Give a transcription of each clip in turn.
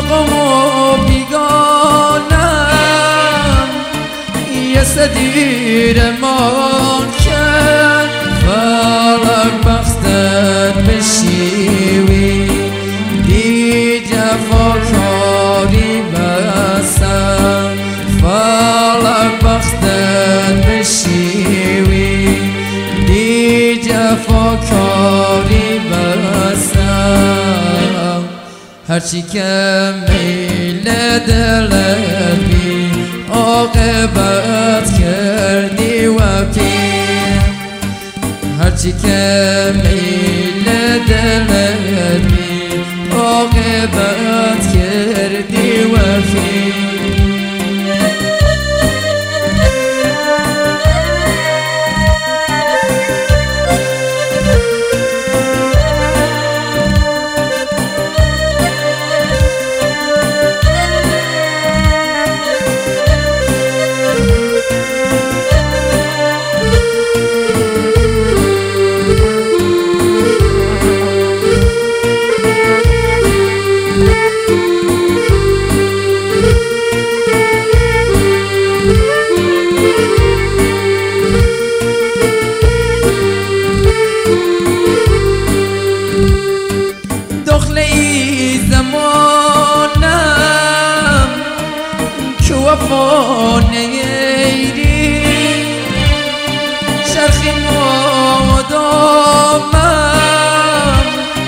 غم و بیگانم یه سدیر ما کرد فلک بختت بشیوی دی جفاکاری بسم فلک بختت بشیوی دی جفاکاری بسم هرچی که میل دلت بی عاقبت کردی وکیل هرچی که میل دلت بی عاقبت کردی وکیل دخلی زمانم که وفا نیری شرخی مدامم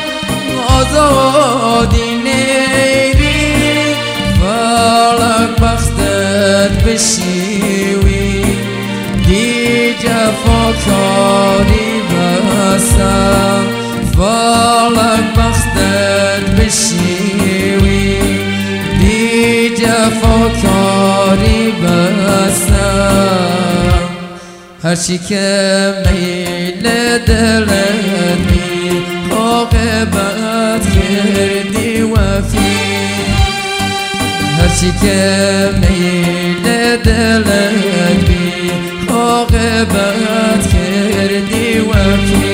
آزادی نیری فلک بختت بشیوی دی جفاکاری بسم فلک بختت بشیوی دی جفاکاری بسم هرچی که میل دلت بی عاقبت کردی وفی هرچی که میل دلت بی عاقبت کردی وفی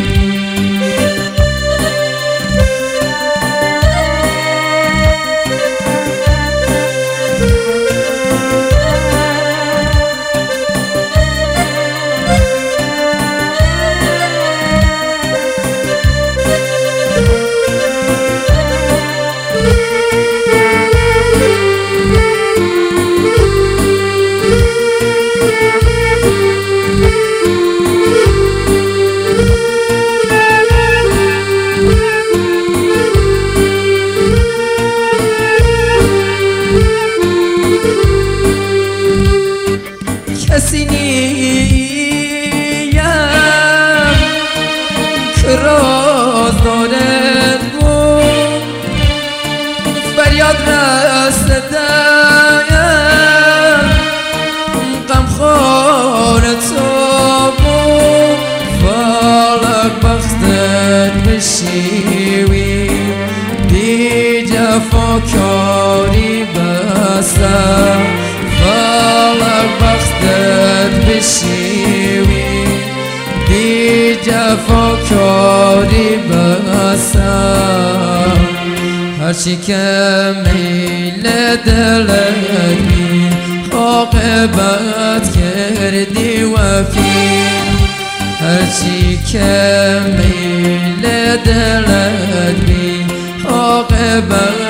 کسی نیم که راز دارد بود فریاد رسیدم غمخوار تو بود فلک بختت بشیوی دی جفاکاری بسم فلک بختت بشیوی دی جفاکاری بسم هرچی که میل دلت بی عاقبت کردی وفی هرچی که میل دلت بی عاقبت